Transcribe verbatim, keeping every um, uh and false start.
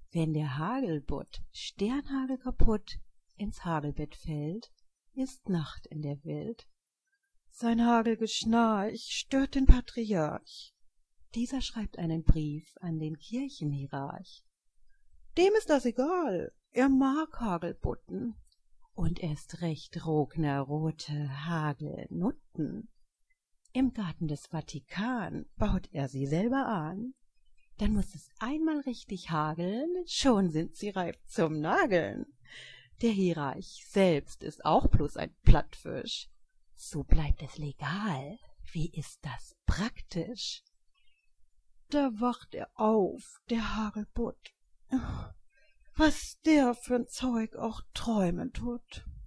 Wenn der Hagelbutt, Sternhagel kaputt, ins Hagelbett fällt, ist Nacht in der Welt. Sein Hagelgeschnarch stört den Patriarch. Dieser schreibt einen Brief an den Kirchenhierarch. Dem ist das egal, er mag Hagelbutten und erst recht rognerrote Hagelnutten. Im Garten des Vatikan baut er sie selber an. Dann muß es einmal richtig hageln, schon sind sie reif zum Nageln. Der Hierarch selbst ist auch bloß ein Plattfisch. So bleibt es legal, wie ist das praktisch? Da wacht er auf, der Hagelbutt, was der für'n Zeug auch träumen tut.